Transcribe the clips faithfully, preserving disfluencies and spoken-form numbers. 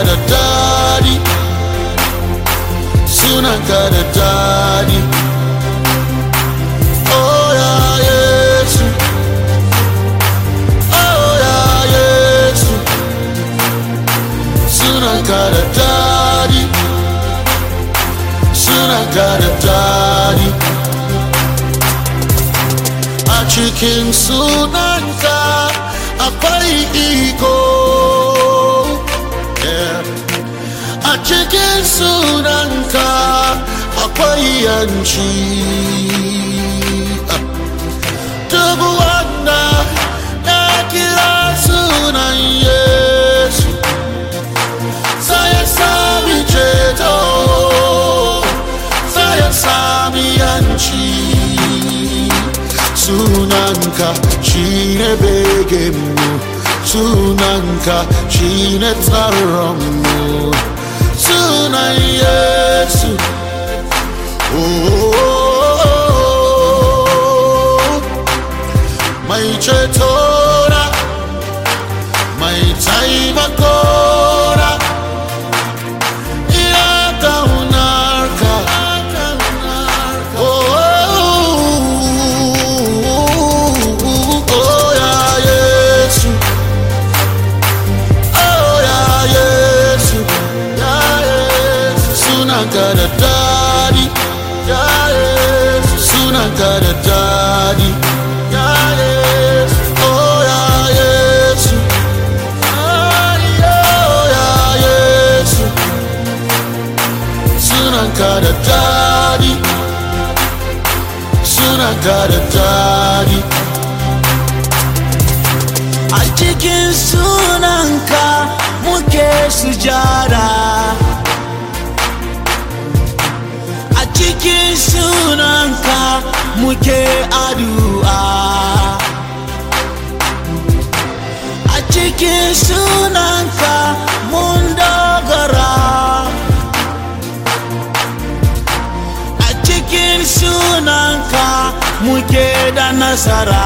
da dadi, sunanka da dadi. Oh ya Yesu, oh ya Yesu, sunanka da dadi, sunanka da dadi. A cikin sunanka akwai iko, yeah. A cikin sunanka akwai yanci. Duk wanda ya kira sunan Yesu sai ya sami ceto, sai ya sami yanci. Sunanka shine begenmu, sunanka shine tsaronmu, sunan Yesu. Oh, mai cetora, mai taimakona, ina kaunarka. Oh, oh ya Yesu, oh ya Yesu, ya Yesu, sunanka da dadi, ya Yesu, sunanka da dadi, ya Yesu, oh ya Yesu, oh ya Yesu, sunanka da dadi, sunanka da dadi. A cikin sunanka muke sujada, a cikin sunanka muke addu'a, a cikin sunanka mun dogara, a cikin sunanka muke da nasara.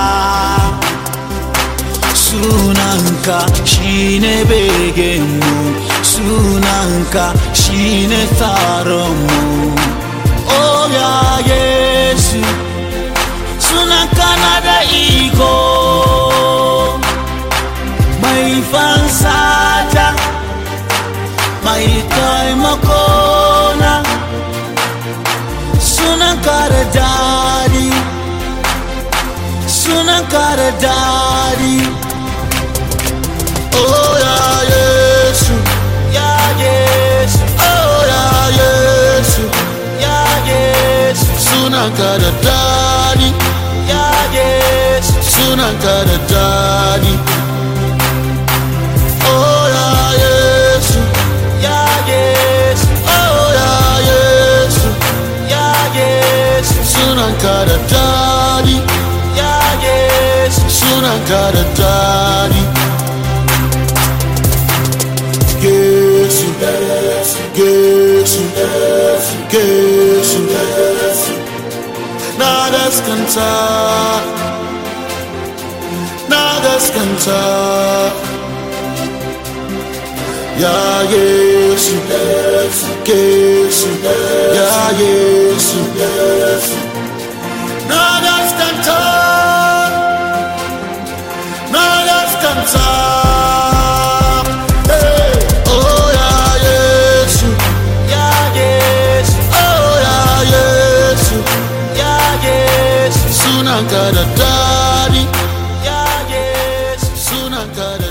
Sunanka shine begenmu, sunanka shine tsaronmu. Oh ya Yesu, sunanka na da iko, mai fansata, mai taimakona, sunanka da dadi, sunanka da dadi. Oh ya Yesu, Ya Yesu, oh ya Yesu, Ya Yesu, sunanka da dadi, Ya Yesu, sunanka da dadi. Oh ya Yesu, Ya Yesu, oh ya Yesu, Ya Yesu, sunanka da dadi, Ya Yesu, sunanka da dadi. Yesu, Yesu, Yesu, na gaskanta, na gaskanta. Ya Yesu, Yesu, ya Yesu, na gaskanta, na gaskanta. Sunanka da dadi, Ya Yesu, sunanka da